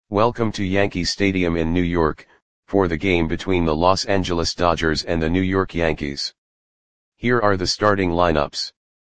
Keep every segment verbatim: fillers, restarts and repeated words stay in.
Welcome to Yankee Stadium in New York, for the game between the Los Angeles Dodgers and the New York Yankees. Here are the starting lineups.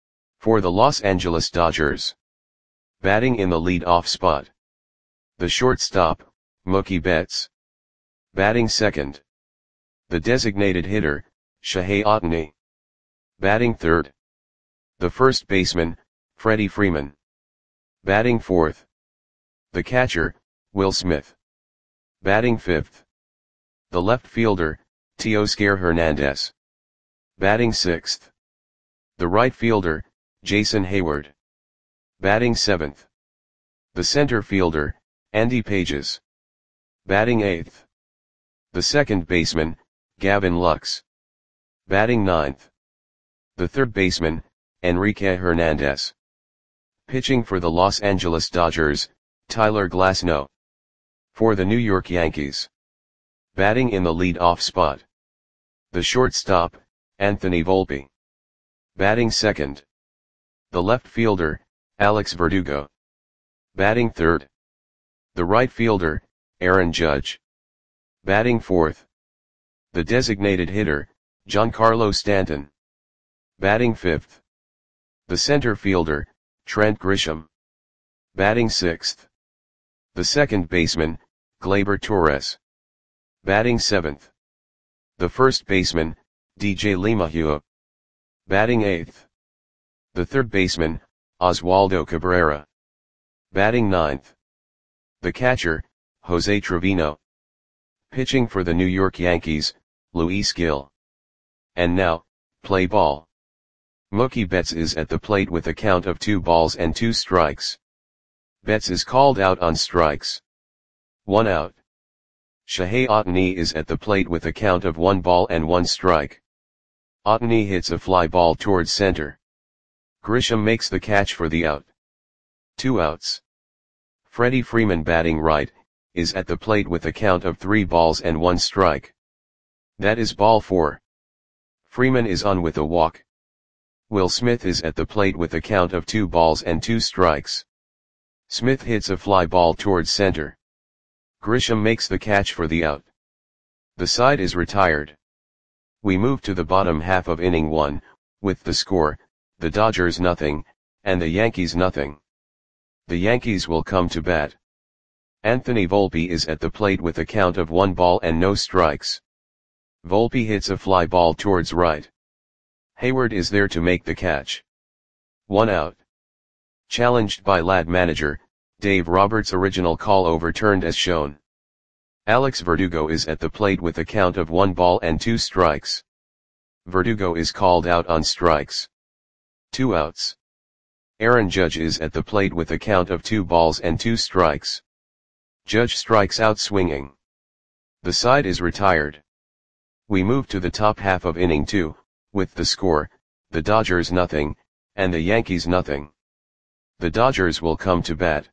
For the Los Angeles Dodgers. Batting in the lead-off spot. The shortstop, Mookie Betts. Batting second. The designated hitter, Shohei Ohtani. Batting third. The first baseman, Freddie Freeman. Batting fourth. The catcher, Will Smith. Batting fifth. The left fielder, Teoscar Hernandez. Batting sixth. The right fielder, Jason Heyward. Batting seventh. The center fielder, Andy Pages. Batting eighth. The second baseman, Gavin Lux. Batting ninth. The third baseman, Enrique Hernandez. Pitching for the Los Angeles Dodgers, Tyler Glasnow. For the New York Yankees. Batting in the lead-off spot. The shortstop, Anthony Volpe. Batting second. The left fielder, Alex Verdugo. Batting third. The right fielder, Aaron Judge. Batting fourth. The designated hitter, Giancarlo Stanton. Batting fifth. The center fielder, Trent Grisham. Batting sixth. The second baseman, Gleyber Torres. Batting seventh. The first baseman, D J LeMahieu. Batting eighth. The third baseman, Oswaldo Cabrera. Batting ninth. The catcher, Jose Trevino. Pitching for the New York Yankees, Luis Gil. And now, play ball. Mookie Betts is at the plate with a count of two balls and two strikes. Betts is called out on strikes. One out. Shohei Ohtani is at the plate with a count of one ball and one strike. Ohtani hits a fly ball towards center. Grisham makes the catch for the out. Two outs. Freddie Freeman, batting right, is at the plate with a count of three balls and one strike. That is ball four. Freeman is on with a walk. Will Smith is at the plate with a count of two balls and two strikes. Smith hits a fly ball towards center. Grisham makes the catch for the out. The side is retired. We move to the bottom half of inning one, with the score, the Dodgers nothing, and the Yankees nothing. The Yankees will come to bat. Anthony Volpe is at the plate with a count of one ball and no strikes. Volpe hits a fly ball towards right. Heyward is there to make the catch. One out. Challenged by L A D manager, Dave Roberts' original call overturned as shown. Alex Verdugo is at the plate with a count of one ball and two strikes. Verdugo is called out on strikes. Two outs. Aaron Judge is at the plate with a count of two balls and two strikes. Judge strikes out swinging. The side is retired. We move to the top half of inning two, with the score, the Dodgers nothing, and the Yankees nothing. The Dodgers will come to bat.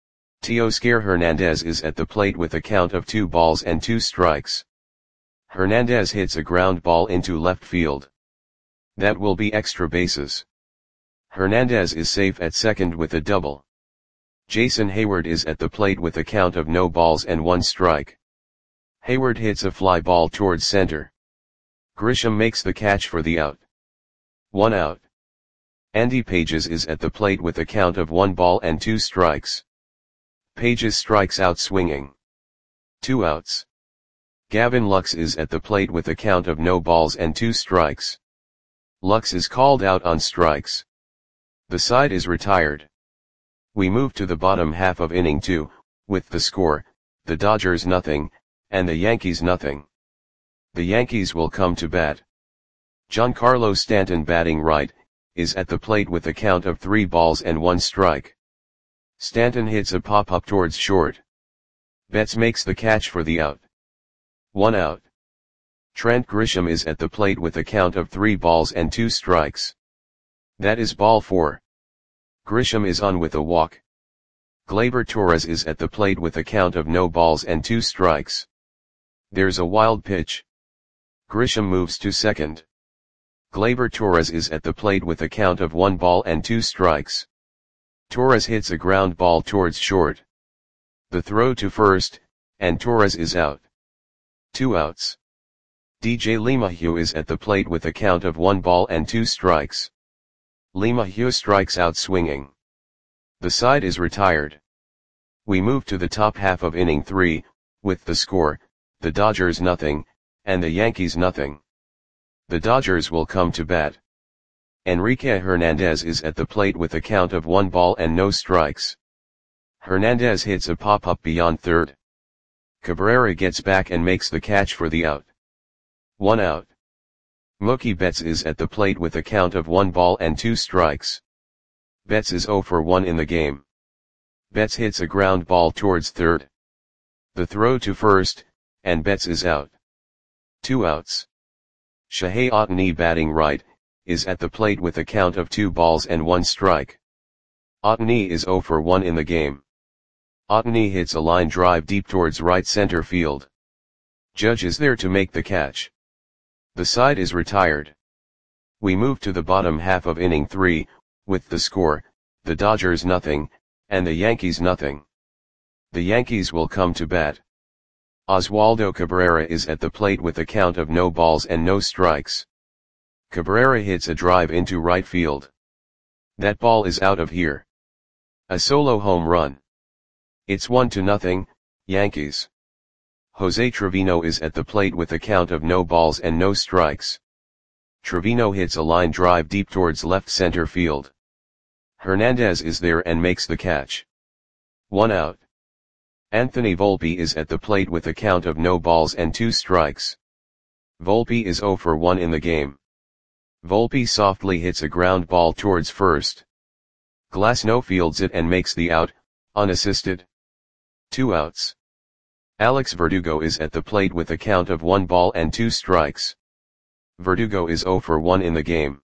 Teoscar Hernandez is at the plate with a count of two balls and two strikes. Hernandez hits a ground ball into left field. That will be extra bases. Hernandez is safe at second with a double. Jason Heyward is at the plate with a count of no balls and one strike. Heyward hits a fly ball towards center. Grisham makes the catch for the out. One out. Andy Pages is at the plate with a count of one ball and two strikes. Pages strikes out swinging. Two outs. Gavin Lux is at the plate with a count of no balls and two strikes. Lux is called out on strikes. The side is retired. We move to the bottom half of inning two, with the score, the Dodgers nothing, and the Yankees nothing. The Yankees will come to bat. Giancarlo Stanton, batting right, is at the plate with a count of three balls and one strike. Stanton hits a pop-up towards short. Betts makes the catch for the out. One out. Trent Grisham is at the plate with a count of three balls and two strikes. That is ball four. Grisham is on with a walk. Gleyber Torres is at the plate with a count of no balls and two strikes. There's a wild pitch. Grisham moves to second. Gleyber Torres is at the plate with a count of one ball and two strikes. Torres hits a ground ball towards short. The throw to first, and Torres is out. Two outs. D J LeMahieu is at the plate with a count of one ball and two strikes. LeMahieu strikes out swinging. The side is retired. We move to the top half of inning three, with the score, the Dodgers nothing, and the Yankees nothing. The Dodgers will come to bat. Enrique Hernandez is at the plate with a count of one ball and no strikes. Hernandez hits a pop-up beyond third. Cabrera gets back and makes the catch for the out. One out. Mookie Betts is at the plate with a count of one ball and two strikes. Betts is oh for one in the game. Betts hits a ground ball towards third. The throw to first, and Betts is out. Two outs. Shohei Ohtani, batting right, is at the plate with a count of two balls and one strike. Ohtani is oh for one in the game. Ohtani hits a line drive deep towards right center field. Judge is there to make the catch. The side is retired. We move to the bottom half of inning three, with the score, the Dodgers nothing, and the Yankees nothing. The Yankees will come to bat. Oswaldo Cabrera is at the plate with a count of no balls and no strikes. Cabrera hits a drive into right field. That ball is out of here. A solo home run. It's one to nothing, Yankees. Jose Trevino is at the plate with a count of no balls and no strikes. Trevino hits a line drive deep towards left center field. Hernandez is there and makes the catch. One out. Anthony Volpe is at the plate with a count of no balls and two strikes. Volpe is oh for one in the game. Volpe softly hits a ground ball towards first. Glasnow fields it and makes the out, unassisted. Two outs. Alex Verdugo is at the plate with a count of one ball and two strikes. Verdugo is oh for one in the game.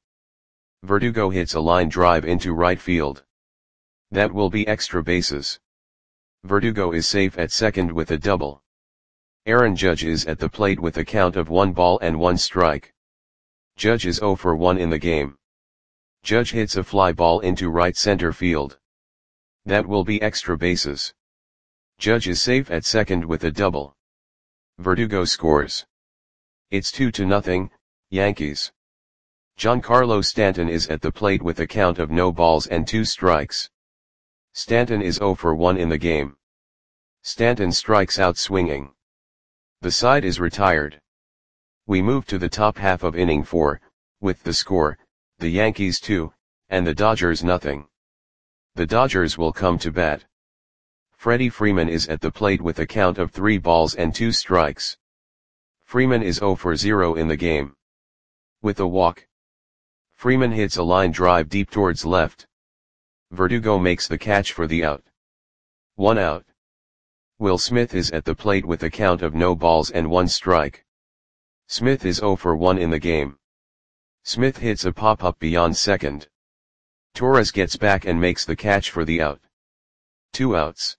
Verdugo hits a line drive into right field. That will be extra bases. Verdugo is safe at second with a double. Aaron Judge is at the plate with a count of one ball and one strike. Judge is oh for one in the game. Judge hits a fly ball into right center field. That will be extra bases. Judge is safe at second with a double. Verdugo scores. It's two to nothing, Yankees. Giancarlo Stanton is at the plate with a count of no balls and two strikes. Stanton is oh for one in the game. Stanton strikes out swinging. The side is retired. We move to the top half of inning four, with the score, the Yankees two, and the Dodgers nothing. The Dodgers will come to bat. Freddie Freeman is at the plate with a count of three balls and two strikes. Freeman is oh for zero in the game. With a walk. Freeman hits a line drive deep towards left. Verdugo makes the catch for the out. One out. Will Smith is at the plate with a count of no balls and one strike. Smith is oh for one in the game. Smith hits a pop-up beyond second. Torres gets back and makes the catch for the out. Two outs.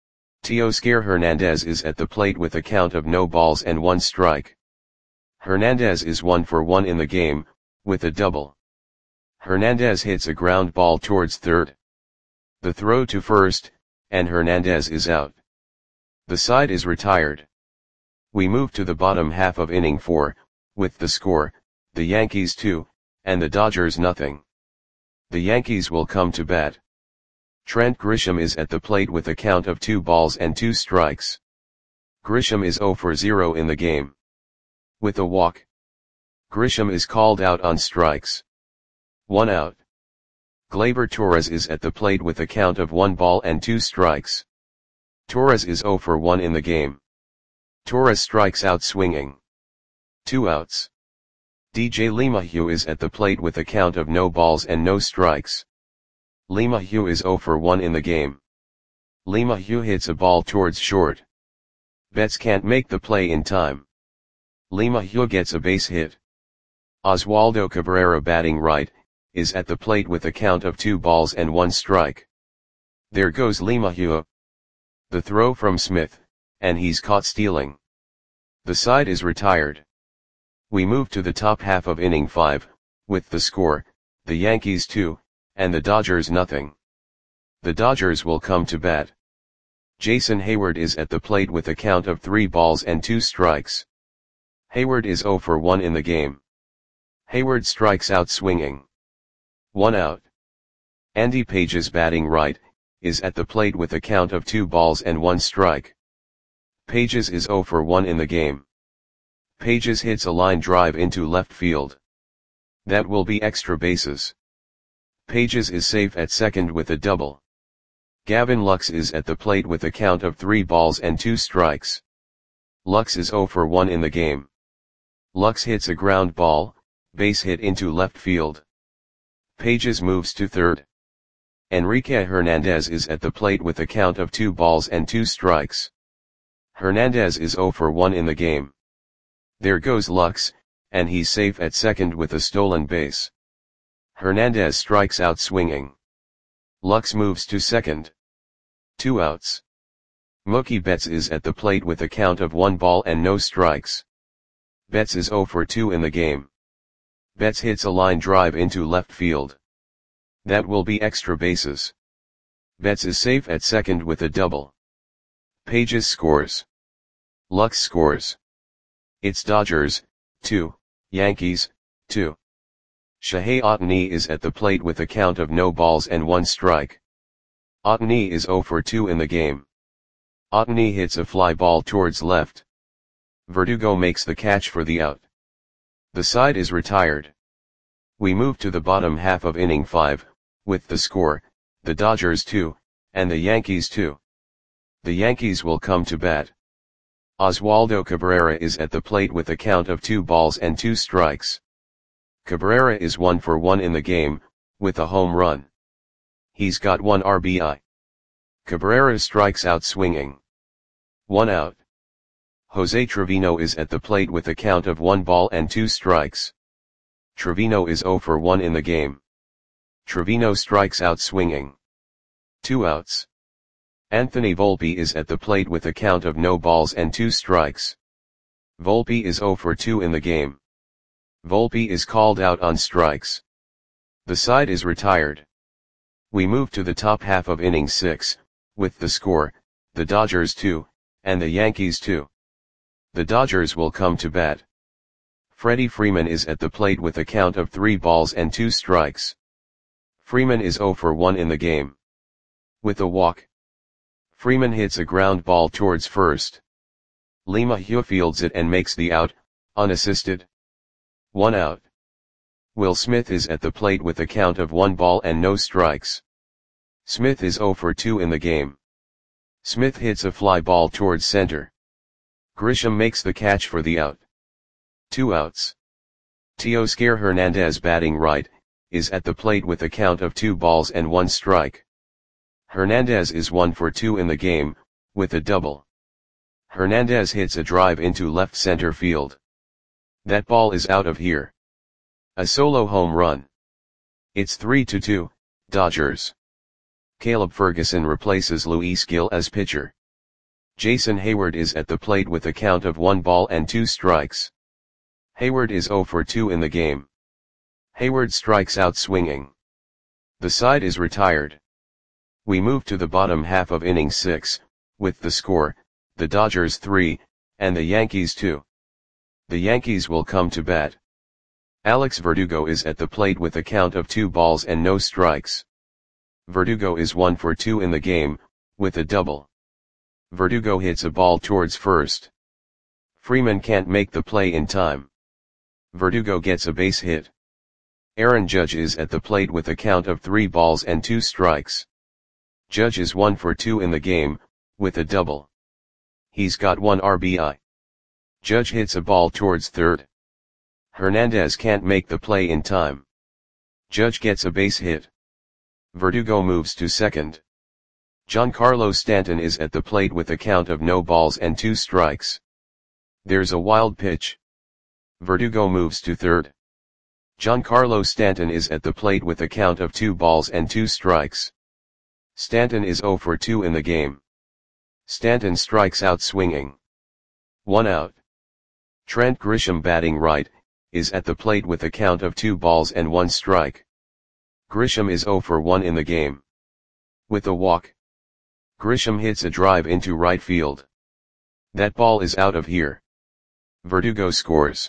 Teoscar Hernandez is at the plate with a count of no balls and one strike. Hernandez is one for one in the game, with a double. Hernandez hits a ground ball towards third. The throw to first, and Hernandez is out. The side is retired. We move to the bottom half of inning four, with the score, the Yankees two, and the Dodgers nothing. The Yankees will come to bat. Trent Grisham is at the plate with a count of two balls and two strikes. Grisham is oh for zero in the game. With a walk. Grisham is called out on strikes. One out. Gleyber Torres is at the plate with a count of one ball and two strikes. Torres is oh for one in the game. Torres strikes out swinging. Two outs. D J LeMahieu is at the plate with a count of no balls and no strikes. LeMahieu is oh for one in the game. LeMahieu hits a ball towards short. Betts can't make the play in time. LeMahieu gets a base hit. Oswaldo Cabrera, batting right, is at the plate with a count of two balls and one strike. There goes LeMahieu. The throw from Smith, and he's caught stealing. The side is retired. We move to the top half of inning five, with the score, the Yankees two, and the Dodgers nothing. The Dodgers will come to bat. Jason Heyward is at the plate with a count of three balls and two strikes. Heyward is zero for one in the game. Heyward strikes out swinging. One out. Andy Pages batting right, is at the plate with a count of two balls and one strike. Pages is zero for one in the game. Pages hits a line drive into left field. That will be extra bases. Pages is safe at second with a double. Gavin Lux is at the plate with a count of three balls and two strikes. Lux is zero for one in the game. Lux hits a ground ball, base hit into left field. Pages moves to third. Enrique Hernandez is at the plate with a count of two balls and two strikes. Hernandez is zero for one in the game. There goes Lux, and he's safe at second with a stolen base. Hernandez strikes out swinging. Lux moves to second. Two outs. Mookie Betts is at the plate with a count of one ball and no strikes. Betts is zero for two in the game. Betts hits a line drive into left field. That will be extra bases. Betts is safe at second with a double. Pages scores. Lux scores. It's Dodgers, two, Yankees, two. Shohei Ohtani is at the plate with a count of no balls and one strike. Ohtani is zero for two in the game. Ohtani hits a fly ball towards left. Verdugo makes the catch for the out. The side is retired. We move to the bottom half of inning five, with the score, the Dodgers two, and the Yankees two. The Yankees will come to bat. Oswaldo Cabrera is at the plate with a count of two balls and two strikes. Cabrera is one for one in the game, with a home run. He's got one R B I. Cabrera strikes out swinging. One out. Jose Trevino is at the plate with a count of one ball and two strikes. Trevino is zero for one in the game. Trevino strikes out swinging. Two outs. Anthony Volpe is at the plate with a count of no balls and two strikes. Volpe is zero for two in the game. Volpe is called out on strikes. The side is retired. We move to the top half of inning six, with the score, the Dodgers two, and the Yankees two. The Dodgers will come to bat. Freddie Freeman is at the plate with a count of three balls and two strikes. Freeman is zero for one in the game. With a walk. Freeman hits a ground ball towards first. LeMahieu fields it and makes the out, unassisted. One out. Will Smith is at the plate with a count of one ball and no strikes. Smith is zero for two in the game. Smith hits a fly ball towards center. Grisham makes the catch for the out. Two outs. Teoscar Hernandez batting right, is at the plate with a count of two balls and one strike. Hernandez is one for two in the game, with a double. Hernandez hits a drive into left center field. That ball is out of here. A solo home run. It's three to two, Dodgers. Caleb Ferguson replaces Luis Gil as pitcher. Jason Heyward is at the plate with a count of one ball and two strikes. Heyward is zero for two in the game. Heyward strikes out swinging. The side is retired. We move to the bottom half of inning six, with the score, the Dodgers three, and the Yankees two. The Yankees will come to bat. Alex Verdugo is at the plate with a count of two balls and no strikes. Verdugo is one for two in the game, with a double. Verdugo hits a ball towards first. Freeman can't make the play in time. Verdugo gets a base hit. Aaron Judge is at the plate with a count of three balls and two strikes. Judge is one for two in the game, with a double. He's got one R B I. Judge hits a ball towards third. Hernandez can't make the play in time. Judge gets a base hit. Verdugo moves to second. Giancarlo Stanton is at the plate with a count of no balls and two strikes. There's a wild pitch. Verdugo moves to third. Giancarlo Stanton is at the plate with a count of two balls and two strikes. Stanton is zero for two in the game. Stanton strikes out swinging. One out. Trent Grisham batting right, is at the plate with a count of two balls and one strike. Grisham is zero for one in the game. With a walk. Grisham hits a drive into right field. That ball is out of here. Verdugo scores.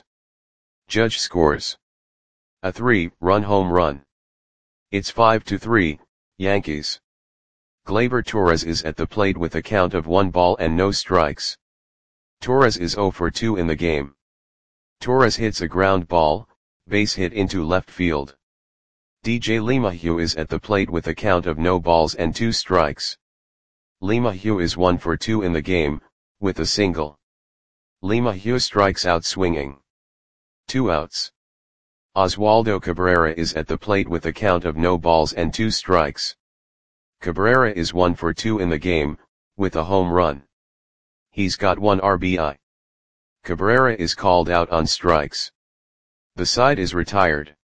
Judge scores. A three-run home run. It's five to three, Yankees. Gleyber Torres is at the plate with a count of one ball and no strikes. Torres is zero for two in the game. Torres hits a ground ball, base hit into left field. D J LeMahieu is at the plate with a count of no balls and two strikes. LeMahieu is one for two in the game, with a single. LeMahieu strikes out swinging. Two outs. Oswaldo Cabrera is at the plate with a count of no balls and two strikes. Cabrera is one for two in the game, with a home run. He's got one R B I. Cabrera is called out on strikes. The side is retired.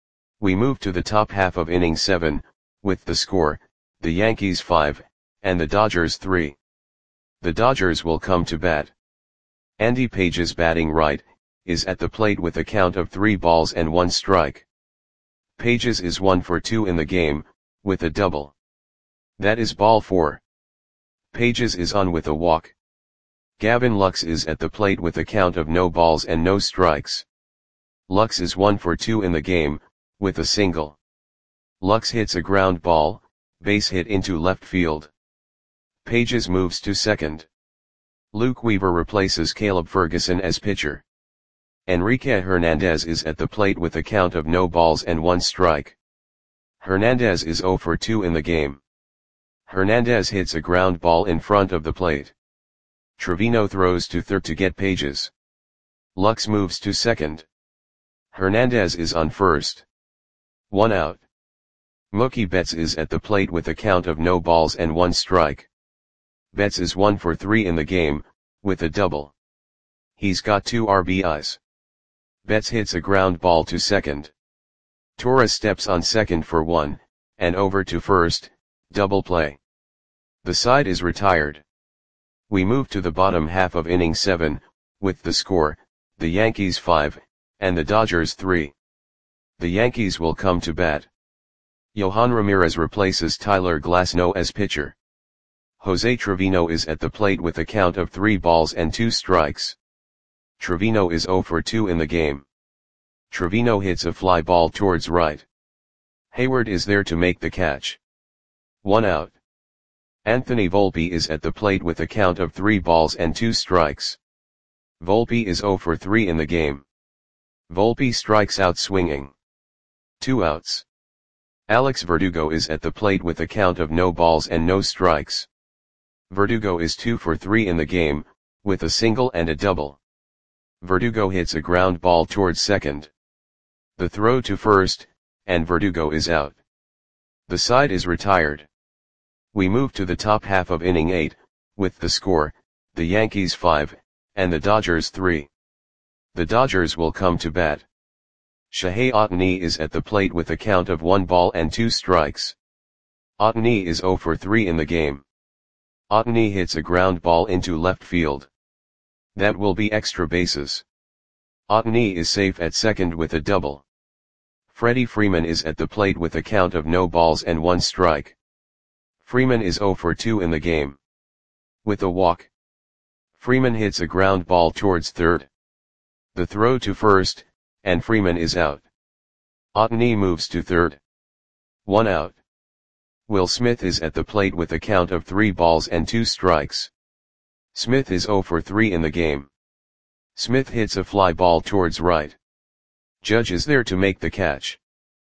We move to the top half of inning seven, with the score, the Yankees five, and the Dodgers three. The Dodgers will come to bat. Andy Pages, batting right, is at the plate with a count of three balls and one strike. Pages is one for two in the game, with a double. That is ball four. Pages is on with a walk. Gavin Lux is at the plate with a count of no balls and no strikes. Lux is one for two in the game, with a single. Lux hits a ground ball, base hit into left field. Pages moves to second. Luke Weaver replaces Caleb Ferguson as pitcher. Enrique Hernandez is at the plate with a count of no balls and one strike. Hernandez is zero for two in the game. Hernandez hits a ground ball in front of the plate. Trevino throws to third to get Pages. Lux moves to second. Hernandez is on first. One out. Mookie Betts is at the plate with a count of no balls and one strike. Betts is one for three in the game, with a double. He's got two R B Is. Betts hits a ground ball to second. Torres steps on second for one, and over to first, double play. The side is retired. We move to the bottom half of inning seven, with the score, the Yankees five, and the Dodgers three. The Yankees will come to bat. Yohan Ramirez replaces Tyler Glasnow as pitcher. Jose Trevino is at the plate with a count of three balls and two strikes. Trevino is zero for two in the game. Trevino hits a fly ball towards right. Hayward is there to make the catch. One out. Anthony Volpe is at the plate with a count of three balls and two strikes. Volpe is zero for three in the game. Volpe strikes out swinging. Two outs. Alex Verdugo is at the plate with a count of no balls and no strikes. Verdugo is two for three in the game, with a single and a double. Verdugo hits a ground ball towards second. The throw to first, and Verdugo is out. The side is retired. We move to the top half of inning eight, with the score, the Yankees five, and the Dodgers three. The Dodgers will come to bat. Shohei Ohtani is at the plate with a count of one ball and two strikes. Ohtani is zero for three in the game. Ohtani hits a ground ball into left field. That will be extra bases. Ohtani is safe at second with a double. Freddie Freeman is at the plate with a count of no balls and one strike. Freeman is zero for two in the game. With a walk. Freeman hits a ground ball towards third. The throw to first, and Freeman is out. Ohtani moves to third. One out. Will Smith is at the plate with a count of three balls and two strikes. Smith is zero for three in the game. Smith hits a fly ball towards right. Judge is there to make the catch.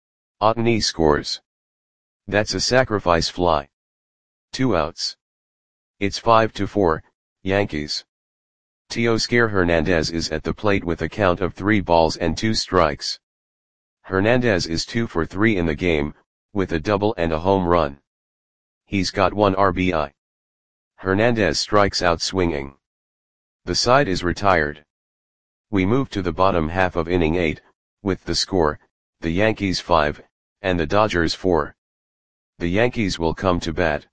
Ohtani scores. That's a sacrifice fly. Two outs. It's five to four, Yankees. Teoscar Hernandez is at the plate with a count of three balls and two strikes. Hernandez is two for three in the game, with a double and a home run. He's got one R B I. Hernandez strikes out swinging. The side is retired. We move to the bottom half of inning eight, with the score, the Yankees five, and the Dodgers four. The Yankees will come to bat.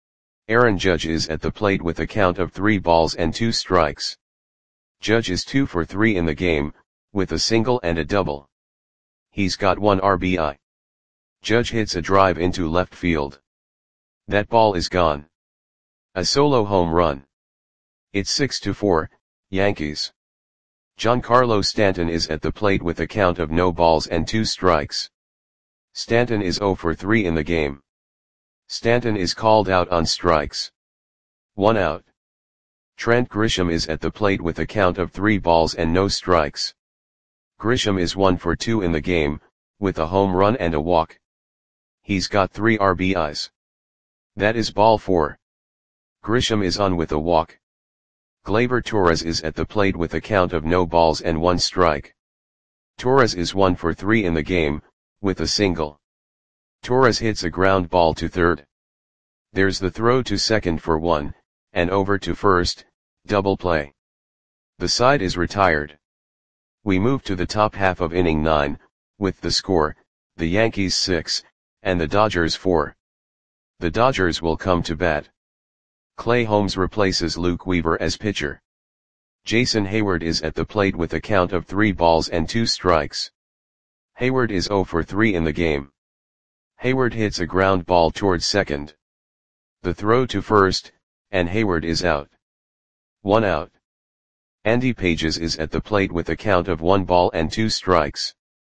Aaron Judge is at the plate with a count of three balls and two strikes. Judge is two for three in the game, with a single and a double. He's got one R B I. Judge hits a drive into left field. That ball is gone. A solo home run. It's six to four, Yankees. Giancarlo Stanton is at the plate with a count of no balls and two strikes. Stanton is zero for three in the game. Stanton is called out on strikes. One out. Trent Grisham is at the plate with a count of three balls and no strikes. Grisham is one for two in the game, with a home run and a walk. He's got three R B Is. That is ball four. Grisham is on with a walk. Gleyber Torres is at the plate with a count of no balls and one strike. Torres is one for three in the game, with a single. Torres hits a ground ball to third. There's the throw to second for one, and over to first, double play. The side is retired. We move to the top half of inning nine, with the score, the Yankees six, and the Dodgers four. The Dodgers will come to bat. Clay Holmes replaces Luke Weaver as pitcher. Jason Hayward is at the plate with a count of three balls and two strikes. Hayward is zero for three in the game. Hayward hits a ground ball towards second. The throw to first, and Hayward is out. One out. Andy Pages is at the plate with a count of one ball and two strikes.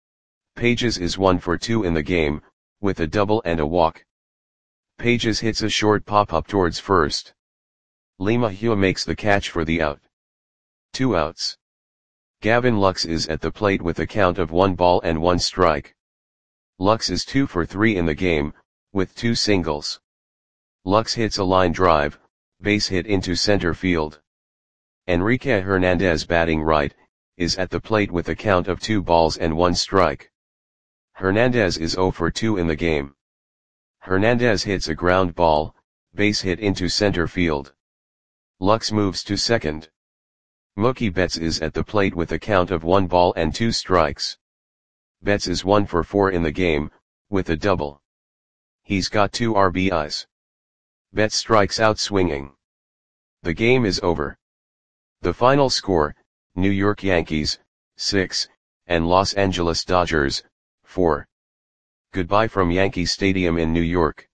Pages is one for two in the game, with a double and a walk. Pages hits a short pop-up towards first. LeMahieu makes the catch for the out. Two outs. Gavin Lux is at the plate with a count of one ball and one strike. Lux is two for three in the game, with two singles. Lux hits a line drive, base hit into center field. Enrique Hernandez, batting right, is at the plate with a count of two balls and one strike. Hernandez is zero for two in the game. Hernandez hits a ground ball, base hit into center field. Lux moves to second. Mookie Betts is at the plate with a count of one ball and two strikes. Betts is one for four in the game, with a double. He's got two R B Is. Betts strikes out swinging. The game is over. The final score, New York Yankees, six, and Los Angeles Dodgers, four. Goodbye from Yankee Stadium in New York.